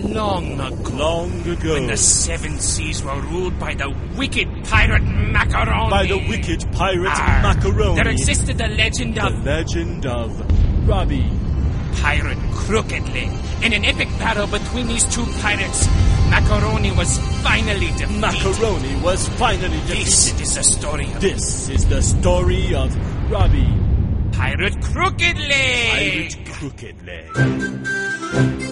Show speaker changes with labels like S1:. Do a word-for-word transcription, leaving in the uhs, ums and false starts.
S1: long ago.
S2: Long ago.
S1: When the seven seas were ruled by the wicked pirate Macaroni.
S2: By the wicked pirate
S1: Arr,
S2: Macaroni.
S1: There existed the legend
S2: The
S1: of
S2: legend of Robbie.
S1: Pirate Crooked Leg. In an epic battle between these two pirates, Macaroni was finally defeated.
S2: Macaroni was finally defeated.
S1: This is the story of
S2: This is the story of Robbie.
S1: Pirate Crooked Leg.
S2: Pirate Crooked Leg.